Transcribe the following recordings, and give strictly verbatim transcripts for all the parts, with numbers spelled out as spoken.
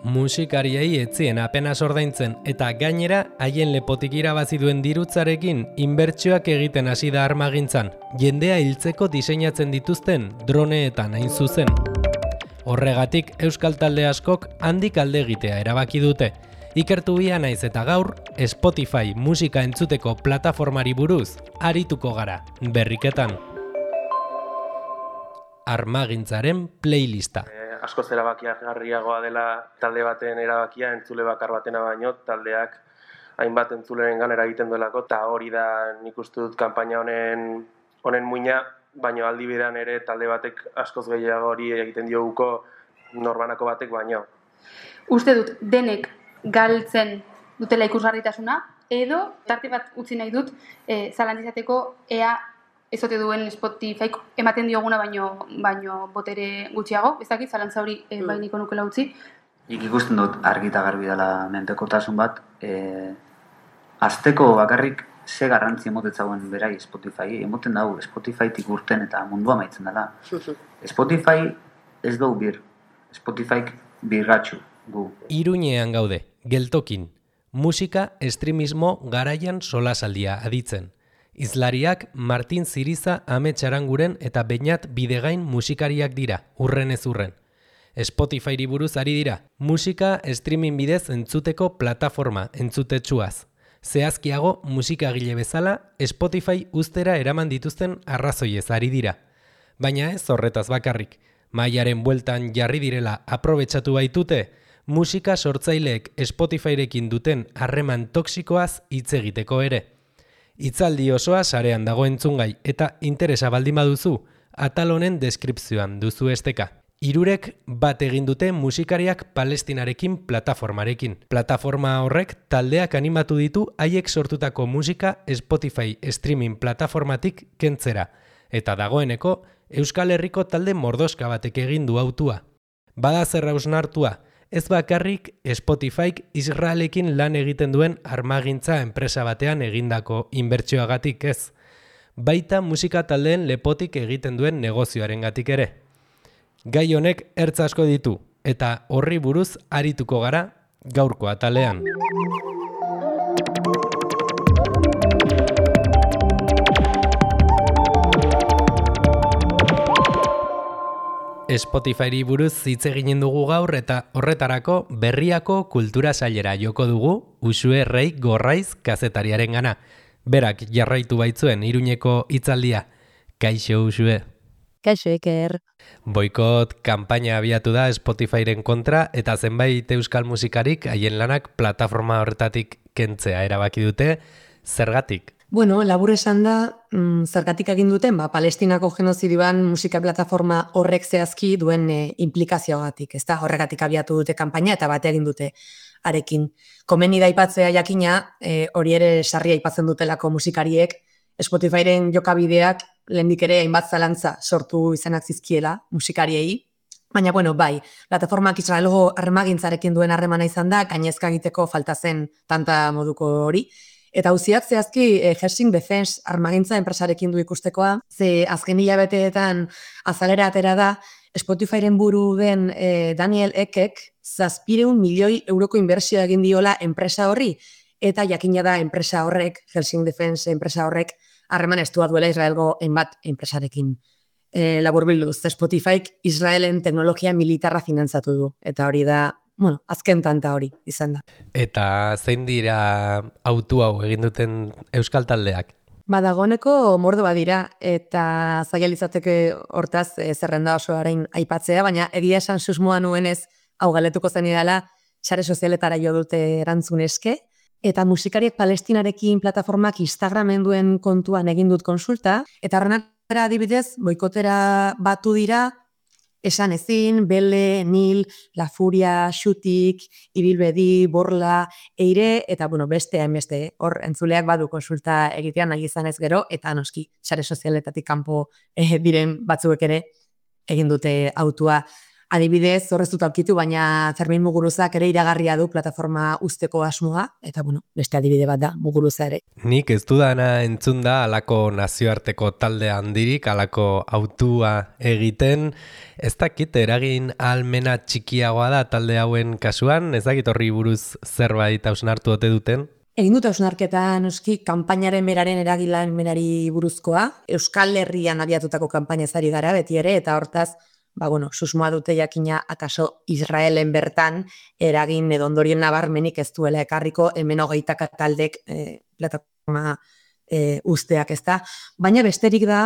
musikariei etzien apenas ordaintzen eta gainera haien lepotik irabazi duen dirutzarekin inbertsioak egiten hasi da armagintzan, jendea hiltzeko diseinatzen dituzten droneetan hain zuzen. Horregatik euskal talde askok handik alde egitea erabaki dute. Ikertu bia naiz eta gaur Spotify musika entzuteko plataformari buruz arituko gara berriketan. Armagintzaren playlista. Askoz erabakigarriagoa dela talde baten erabakia entzule bakar batena baino, taldeak hainbat entzulerengan eragiten duelako, eta hori da nik uste dut kanpaina honen honen muina, baino aldi berean ere talde batek askoz gehiago hori egiten dioguko norbanako batek baino. Uste dut denek galtzen dutela ikusgarritasuna, edo tarte bat utzi nahi dut e, zalantizateko ea ez ote duen Spotify ematen dioguna baino, baino botere gutxiago, ez dakit, zalantza hori e, bainiko nukela utzi. Ik ikusten dut argi eta garbi dela menpekotasun bat, e, azteko bakarrik ze garrantzi emotetzagoen berai Spotify, emoten dago Spotifytik urten eta mundua maitzen dela. Spotify ez dugu bir, Spotify birgatxu gu. Iruñean gaude, geltokin, musika estremismo garaian solasaldia aditzen. Izlariak Martin Ziriza Amets Aranguren eta Beñat Bidegain musikariak dira, urren ez urren. Spotifyri buruz ari dira, musika streaming bidez entzuteko plataforma entzutetsuaz. Zehazkiago musikagile bezala Spotify ustera eraman dituzten arrazoiez ari dira. Baina ez horretaz bakarrik, mailaren bueltan jarri direla aprobetxatu baitute, musika sortzaileek Spotifyrekin duten harreman toksikoaz hitz egiteko ere. Hitzaldi osoa sarean dago entzungai eta interesa baldin baduzu, atal honen deskripzioan duzu esteka. Hirurek bat egin dute musikariak Palestinarekin plataformarekin. Plataforma horrek taldeak animatu ditu haiek sortutako musika Spotify streaming plataformatik kentzera. Eta dagoeneko Euskal Herriko talde mordoska batek egin du hautua. Bada zer hausnartua, ez bakarrik Spotifyk Israelekin lan egiten duen armagintza enpresa batean egindako inbertsioagatik ez. Baita musika taldeen lepotik egiten duen negozioarengatik ere. Gai honek ertz asko ditu eta horri buruz arituko gara gaurko atalean. Spotifyri buruz hitz eginen dugu gaur eta horretarako Berriako kultura sailera joko dugu Uxue Rei Gorraiz kazetariaren gana. Berak jarraitu baitzuen Iruñeko hitzaldia. Kaixo Uxue. Kaixo Iker. Boikot kanpaina abiatu da Spotifyren kontra eta zenbait euskal musikarik haien lanak plataforma horretatik kentzea erabaki dute. Zergatik? Bueno, labur esan da, mm, zergatik egin duten, ba, Palestinako genozidioan musika plataforma horrek zehazki duen e, implikazioagatik, ez da, horregatik abiatu dute kanpaina eta bate egin dute arekin. Komeni da aipatzea jakina, e, hori ere sarri aipatzen dutelako musikariek, Spotifyren jokabideak lehendik ere hainbat zalantza sortu izenak zizkiela musikariei, baina, bueno, bai, plataformak Israelgo armagintzarekin duen harremana izan da, gainezka egiteko falta zen tanta moduko hori. Eta auziak zehazki eh, Helsing Defense armagintza enpresarekin du ikustekoa, ze azken hilabeteetan azalera atera da, Spotifyren buru den eh, Daniel Ekek zazpireun milioi euroko inbertsioa egin diola enpresa horri, eta jakina da enpresa horrek, Helsing Defense enpresa horrek, harreman estua duela Israelgo hainbat enpresarekin. E, laburbilduz, Spotifyk Israelen teknologia militarra finantzatu du, eta hori da, bueno, azken tanta hori izan da. Eta zein dira autu hau egin duten euskal taldeak? Badagoneko mordo badira, eta zailizateke hortaz e, zerrenda osoaren aipatzea, baina egia esan susmoa nuenez hau galetuko zen idala, sare sozialetara jo dute erantzun eske, eta musikariek Palestinarekin plataformak Instagramen duen kontuan egin dut konsulta, eta horrenatera adibidez, boikotera batu dira, Esan ezin, Bele, Nil, La Furia, Xutik, Ibilbedi, Borla, Eire, eta bueno, beste hainbeste, hor entzuleak badu konsulta egitean nahi izan ez gero, eta noski, sare sozialetatik kanpo eh, diren batzuek ere egin dute autua. Adibidez, horrez dut aurkitu, baina Fermin Muguruzak ere iragarria du plataforma usteko asmoa, eta bueno, beste adibide bat da Muguruza ere. Nik ez dudana entzun da alako nazioarteko talde handirik, alako autua egiten, ez dakit eragin ahalmena txikiagoa da talde hauen kasuan, ez dakit horri buruz zerbait hausnartu ote duten? Egin dut hausnarketa noski kanpainaren beraren eragilan menari buruzkoa, Euskal Herrian abiatutako kanpaina ezari gara beti ere, eta hortaz, ba, bueno, susmoa dute jakina akaso Israelen bertan eragin edo ondorien nabarmenik ez duela ekarriko hemen hogeitaka taldek e, plataforma e, usteak ez da. Baina besterik da,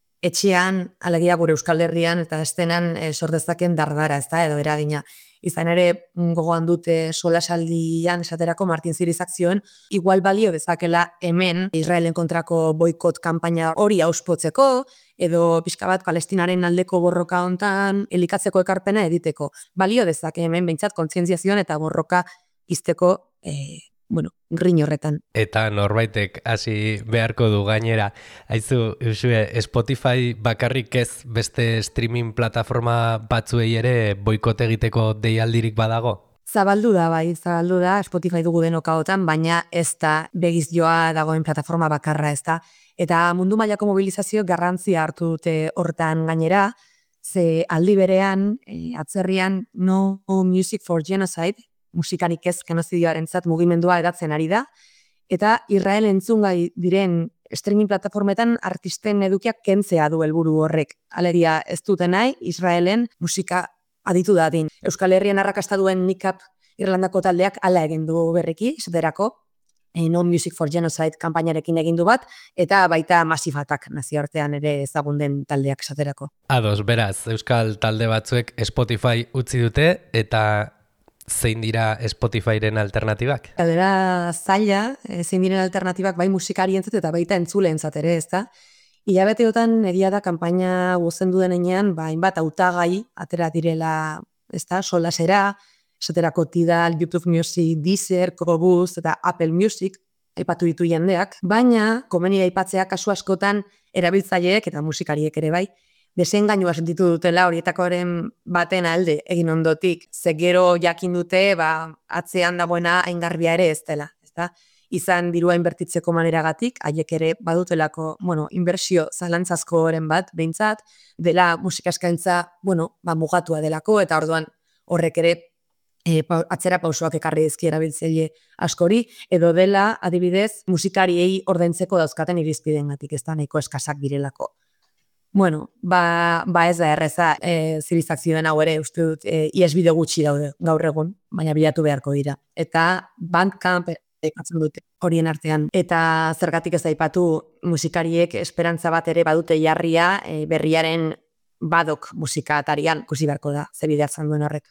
etxean, alegia gure Euskal Herrian eta estenan e, sordezaken dardara ez da, edo eragina. Izan ere, gogoan dute solasaldian esaterako Martin Zirizak zioen, igual balio dezakela hemen Israelen kontrako boikot kanpaina hori auspotzeko, edo pixka bat Palestinaren aldeko borroka hontan elikatzeko ekarpena editeko. Balio dezake hemen behintzat kontzientziazioan eta borroka izteko, e, bueno, grin horretan. Eta norbaitek hasi beharko du gainera. Aizu, Usue, Spotify bakarrik ez beste streaming plataforma batzuei ere boikot egiteko deialdirik badago? Zabaldu da, bai, zabaldu da, Spotify dugu denokaotan, baina ez da begiz joa dagoen plataforma bakarra ez da. Eta mundu mailako mobilizazio garrantzia hartu dute hortan gainera, ze aldi berean, e, atzerrian No Music for Genocide, musikarik ez genozidioarentzat mugimendua edatzen ari da, eta Israel entzungai diren streaming plataformetan artisten edukiak kentzea du helburu horrek. Alegia ez dute nahi, Israelen musika aditu dadin. Euskal Herrian arrakasta duen Nikap Irlandako taldeak hala egin du berriki, esaterako, No Music for Genocide kanpainarekin egin du bat, eta baita Massive Attack nazioartean ere ezagun den taldeak esaterako. Ados, beraz, Euskal talde batzuek Spotify utzi dute, eta zein dira Spotifyren alternatibak? Galdera zaila, zein diren alternatibak bai musikarientzat eta baita entzuleentzat ere, ezta? Hilabeteotan egia da kanpaina guzendu denean, ba hainbat hautagai atera direla, ezta? Solasera, esaterako Tidal, YouTube Music, Deezer, Qobuz eta Apple Music aipatu ditu jendeak, baina komeni aipatzea kasu askotan erabiltzaileek eta musikariek ere bai, desengainua sentitu dutela horietakoren baten alde egin ondotik, ze gero jakin dute, ba, atzean dagoena haingarbia ere ez dela, ezta? Izan dirua inbertitzeko maneragatik, haiek ere badutelako, bueno, inbertsio zalantzazkoren bat, behintzat, dela musika eskaintza, bueno, ba, mugatua delako, eta orduan horrek ere e, pa, atzera pausoak ekarri dizki erabiltzaile askori, edo dela, adibidez, musikariei ordaintzeko dauzkaten irizpideengatik, ez da nahiko eskasak direlako. Bueno, ba, ba ez da erreza, e, Zirizak zioen hau ere, uste dut, e, iesbide gutxi daude gaur egun, baina bilatu beharko dira. Eta Bandcamp aipatu dute horien artean. Eta zergatik ez aipatu musikariek esperantza bat ere badute jarria e, berriaren badok musika atarian, ikusi beharko da, ze bideatzen duen horrek.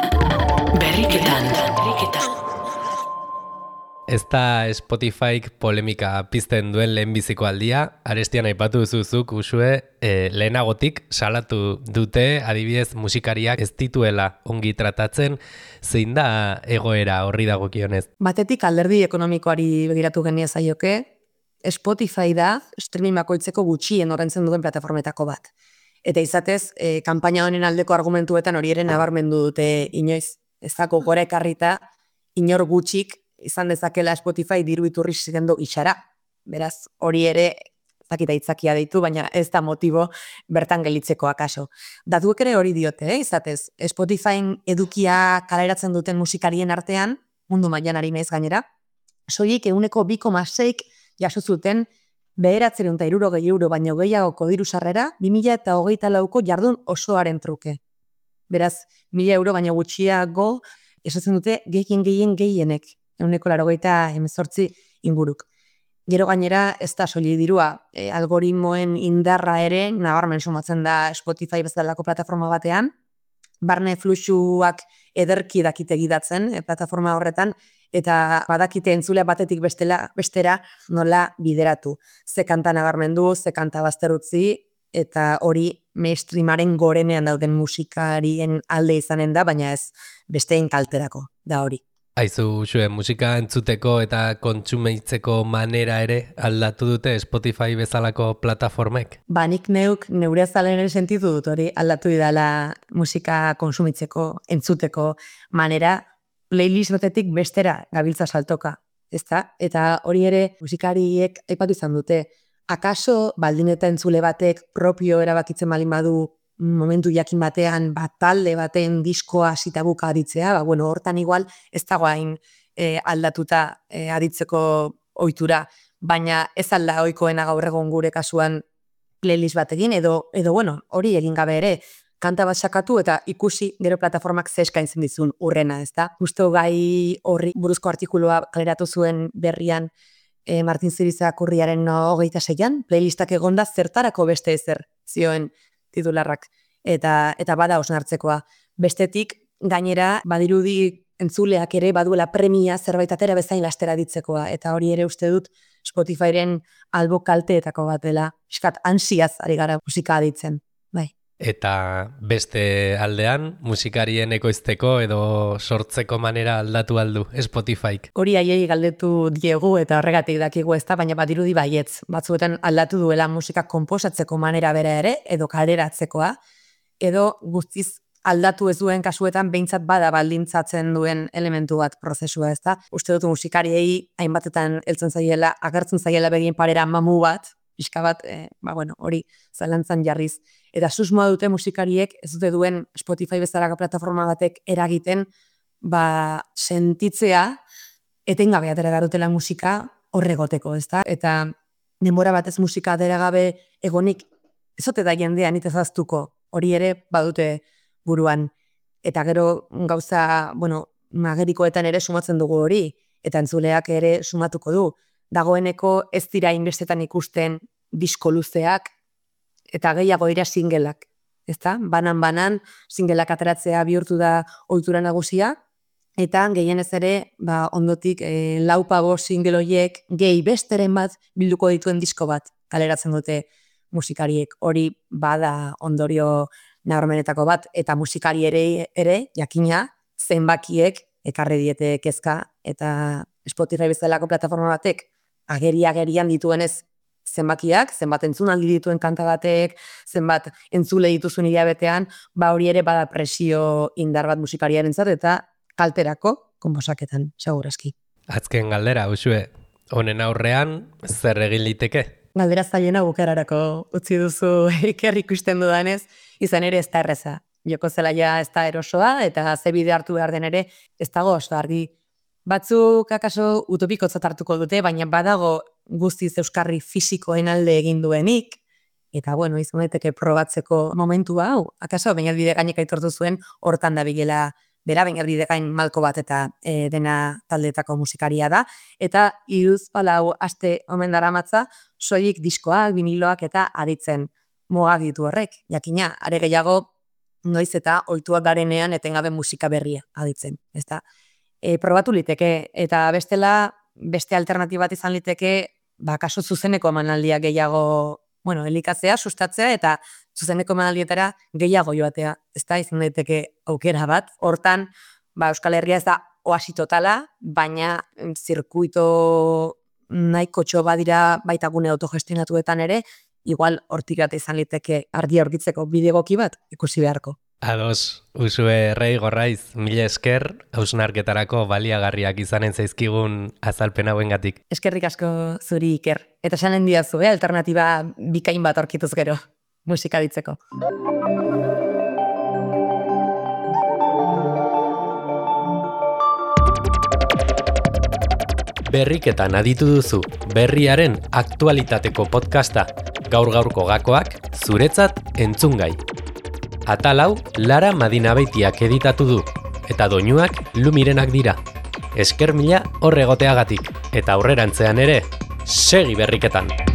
Berriketan, berriketan. Ez da Spotifyk polemika pizten duen lehenbiziko aldia, arestian aipatu zuzuk, Usue, e, lehenagotik salatu dute, adibidez musikariak ez dituela ongi tratatzen, zein da egoera horri dagokionez? Batetik alderdi ekonomikoari begiratu genia zaioke, Spotify da streaming bakoitzeko gutxien ordaintzen duen plataformetako bat. Eta izatez, e, kanpaina honen aldeko argumentuetan hori ere nabarmendu dute inoiz, ezako gora ekarrita, inor gutxik izan dezakela Spotify diru iturri zirendo gixara. Beraz, hori ere, zakita itzakia deitu, baina ez da motibo bertan gelitzeko akaso. Datuek ere hori diote, eh? Izatez, Spotify edukia kaleratzen duten musikarien artean, mundu mailan ari naiz gainera, soilik ehuneko bi koma seik jaso zuten bederatzerehun eta hirurogei euro baino gehiagoko diru sarrera bi mila hogeita lauko jardun osoaren truke. Beraz, mila euro baino gutxiago esatzen dute gehien gehien gehienek. Ehuneko laurogeita hemezortzi inguruk. Gero gainera ez da soilik dirua, e, algoritmoen indarra ere nabarmen sumatzen da Spotify bezalako plataforma batean, barne fluxuak ederki dakite gidatzen e, plataforma horretan, eta badakite entzulea batetik bestela, bestera nola bideratu. Ze kanta nabarmendu, ze kanta bazterutzi, eta hori mainstreamaren gorenean dauden musikarien alde izanen da, baina ez bestein kalterako da hori. Aizu, Uxue, musika entzuteko eta kontsumeitzeko manera ere aldatu dute Spotify bezalako plataformek? Ba, nik neuk neure azalen sentitu dut hori aldatu didala musika konsumitzeko, entzuteko manera, playlist batetik bestera gabiltza saltoka, ezta? Eta hori ere musikariek aipatu izan dute, akaso baldin eta entzule batek propio erabakitzen balin badu momentu jakin batean, bat talde baten diskoa hasita buka aditzea, ba, bueno, hortan igual ez dago hain e, aldatuta e, aditzeko ohitura, baina ez alda ohikoena gaur egon gure kasuan playlist batekin, edo, edo bueno, hori egin gabe ere, kanta bat sakatu eta ikusi gero plataformak ze eskaintzen dizun urrena, ezta? Justo gai horri buruzko artikulua kaleratu zuen berrian e, Martin Ziriza kurriaren hogeita seian, playlistak egonda zertarako beste ezer zioen titularrak, eta eta bada osnartzekoa. Bestetik, gainera, badirudi entzuleak ere baduela premia zerbait atera bezain lastera ditzekoa, eta hori ere uste dut Spotifyren albo kalteetako bat dela, iskat ansiaz ari gara musika aditzen, bai. Eta beste aldean, musikarien ekoizteko edo sortzeko manera aldatu aldu Spotifyk. Hori haiei galdetu diegu eta horregatik dakigu ezta, baina badirudi baietz. Batzuetan aldatu duela musika konposatzeko manera bera ere, edo kaleratzekoa, edo guztiz aldatu ez duen kasuetan behintzat bada baldintzatzen duen elementu bat prozesua, ezta. Uste dut musikariei hainbatetan heltzen zaiela, agertzen zaiela begien parera mamu bat, pixka bat, e, ba bueno, hori zalantzan jarriz. Eta susmoa dute musikariek ez dute duen Spotify bezalako plataforma batek eragiten, ba sentitzea etengabe atera garutela musika horregoteko, ezta? Eta denbora batez musika atera gabe egonik ez ote da jendea nit ezaztuko, hori ere badute buruan. Eta gero gauza, bueno, magerikoetan ere sumatzen dugu hori, eta entzuleak ere sumatuko du. Dagoeneko ez dira inbestetan ikusten disko luzeak, eta gehiago dira singelak, ezta? Banan-banan singelak ateratzea bihurtu da ohitura nagusia, eta gehienez ere, ba, ondotik e, lau pabo single horiek gehi besteren bat bilduko dituen disko bat kaleratzen dute musikariek. Hori bada ondorio nabarmenetako bat, eta musikari ere, ere jakina, zenbakiek ekarri diete kezka, eta Spotify bezalako plataforma batek ageri-agerian dituenez zenbakiak, zenbat entzunaldi dituen kanta batek, zenbat entzule dituzun hilabetean, ba hori ere bada presio indar bat musikariarentzat eta kalterako konposaketan, segurazki. Azken galdera, Uxue, honen aurrean zer egin liteke? Galdera zailena bukararako utzi duzu Iker ikusten dudanez, izan ere ez da erreza. Joko zelaia ez da erosoa, eta ze bide hartu behar den ere ez dago oso argi. Batzuk akaso utopikotzat hartuko dute, baina badago guztiz euskarri fisikoen alde egin duenik, eta bueno, izan daiteke probatzeko momentu hau, akaso baina bide gainek aitortu zuen hortan da bilela bera, baina bide gain malko bat eta e, dena taldeetako musikaria da, eta iruz palau aste omen daramatza, soilik diskoak, viniloak eta aditzen mogak ditu horrek, jakina, are gehiago noiz eta ohituak garenean etengabe musika berria aditzen, ezta? E, probatu liteke, eta bestela beste alternatiba bat izan liteke, ba, kaso zuzeneko emanaldia gehiago, bueno, elikatzea, sustatzea, eta zuzeneko emanaldietara gehiago joatea, ez da, izan daiteke aukera bat. Hortan, ba, Euskal Herria ez da oasi totala, baina zirkuito nahiko txo badira baita gune autogestionatuetan ere, igual hortik bat izan liteke argia aurkitzeko bidegoki bat ikusi beharko. Ados, Uxue Rei Gorraiz, mila esker, hausnarketarako baliagarriak izanen zaizkigun azalpen hauengatik. Eskerrik asko zuri Iker. Eta esanen diazu, eh? Alternatiba bikain bat aurkituz gero, musika ditzeko. Berriketan aditu duzu, berriaren aktualitateko podcasta, gaur-gaurko gakoak, zuretzat entzungai. Atal hau Lara Madinabeitiak editatu du, eta doinuak Lumirenak dira. Esker mila horregoteagatik, eta aurrerantzean ere, segi berriketan!